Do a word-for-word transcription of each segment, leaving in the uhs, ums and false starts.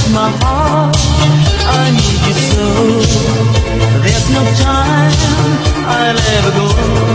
my heart. I need you so. There's no time I'll ever go.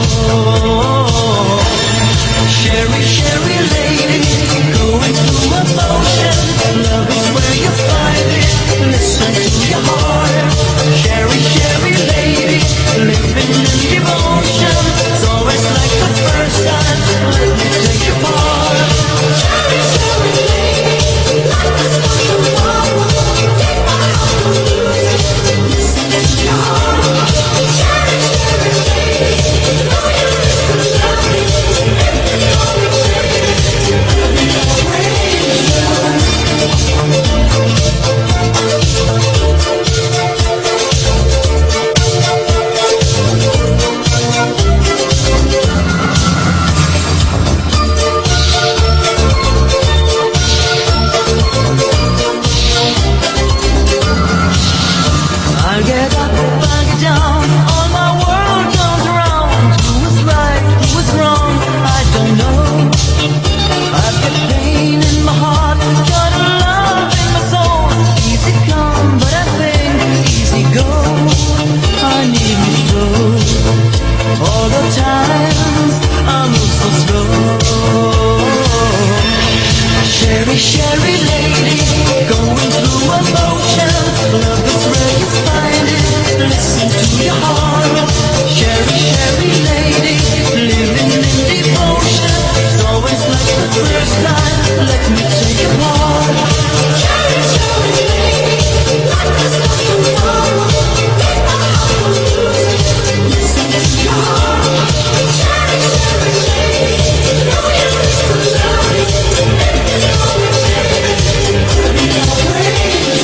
Sherry, Sherry lady, going through emotion. Love is where you find it. Listen to your heart. Sherry, Sherry lady, living in devotion. It's always like the first time. Let me take you part. Sherry, Sherry lady, like the sky tomorrow. You take my heart and lose it. Listen to your heart. Sherry, Sherry lady, know you listen to me. Everything always changes. Everything I get up, I get down, all my world comes around. Who was right, who was wrong, I don't know. I've got pain in my heart, got a love in my soul. Easy come, but I think easy go. I need you so. All the times I move so slow. Sherry, Sherry lady, going through emotion. Love is where you find it. Listen to your heart. Sherry, Sherry lady, living in devotion. It's always like the first time. Let me take you part. Sherry, Sherry lady, like the sky tomorrow. You take my heart and lose it. Listen to your heart. Sherry, Sherry lady, know you listen to me. Everything always changes. Everything always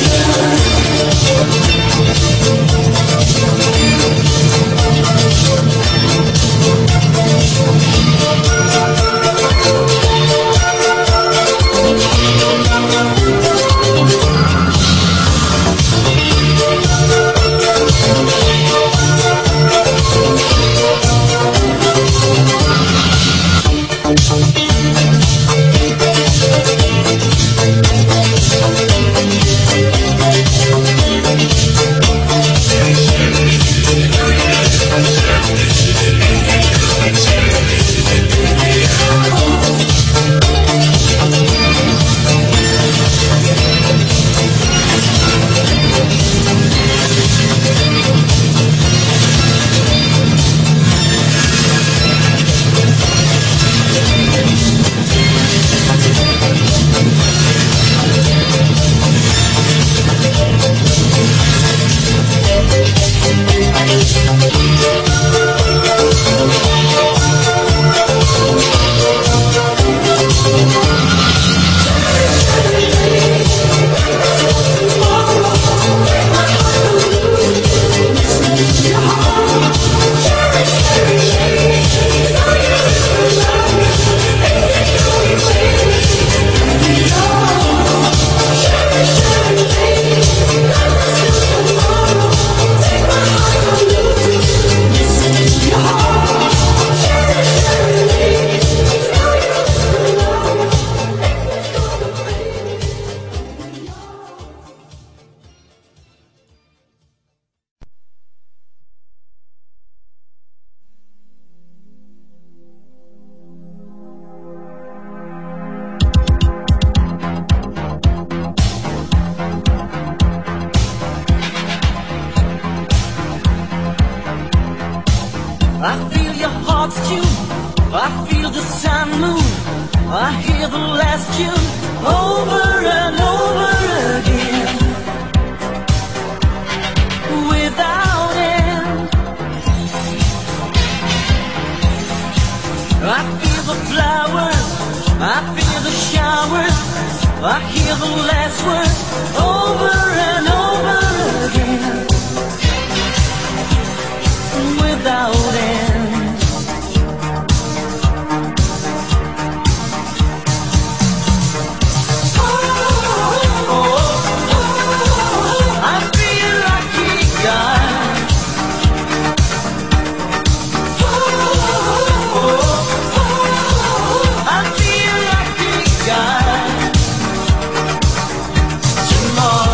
Tomorrow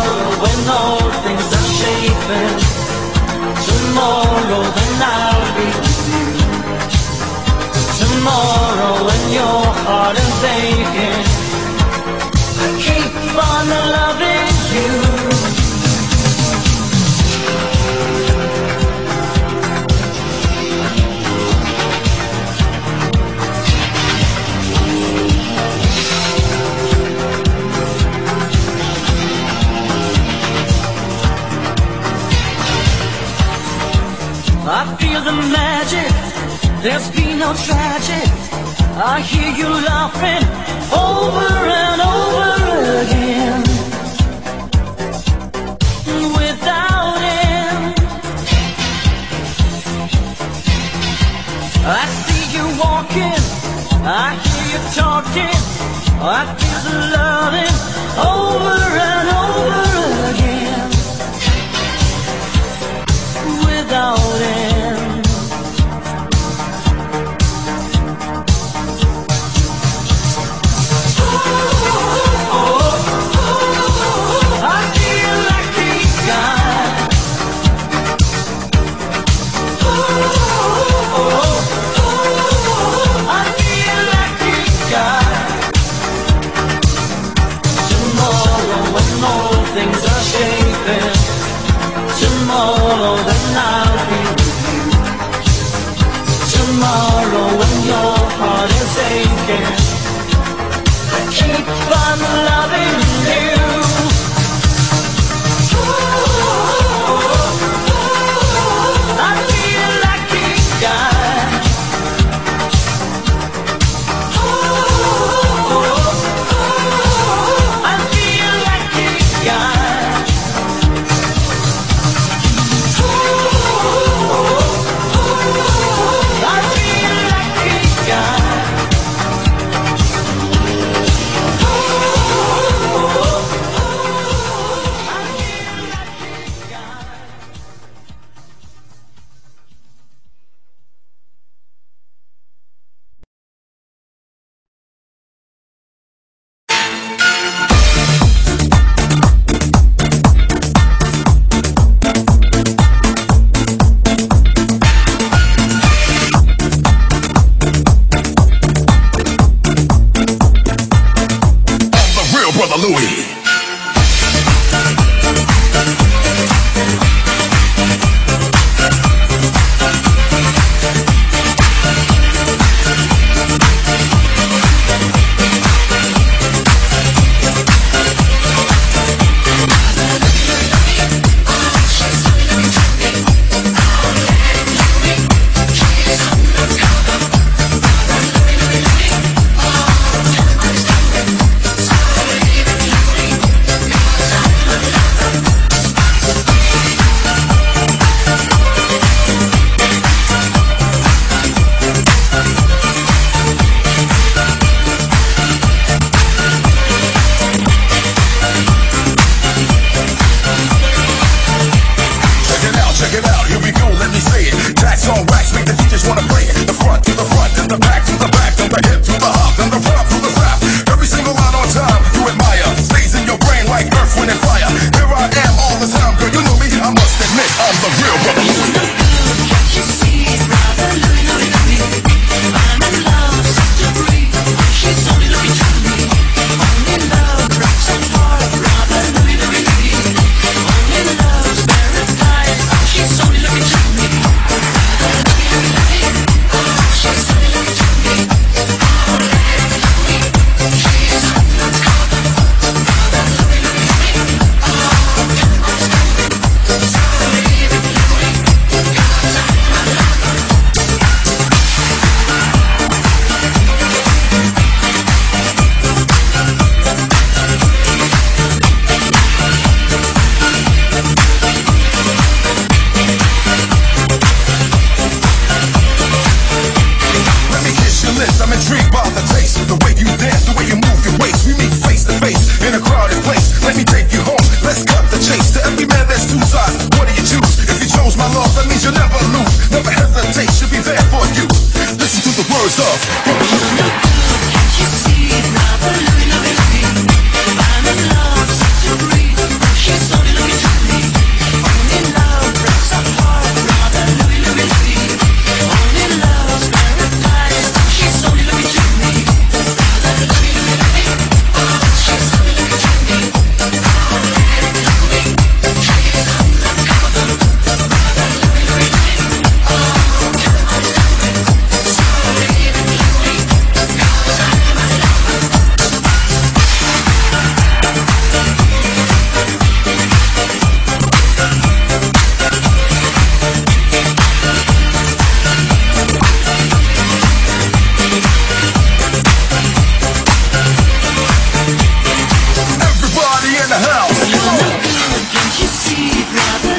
escaping. Tomorrow then I'll be with you. Tomorrow when your heart is aching, I keep on loving you. I feel the magic, there's been no tragic. I hear you laughing over and over again, without end. I see you walking, I hear you talking, I feel the loving over and over again, without end. Things are shaping. Tomorrow then I'll be with you. Tomorrow when your heart is aching, I keep on loving you. I feel lucky guy. I feel lucky guy. I'm in love. Everybody in the house, come on. Can't you see, brother?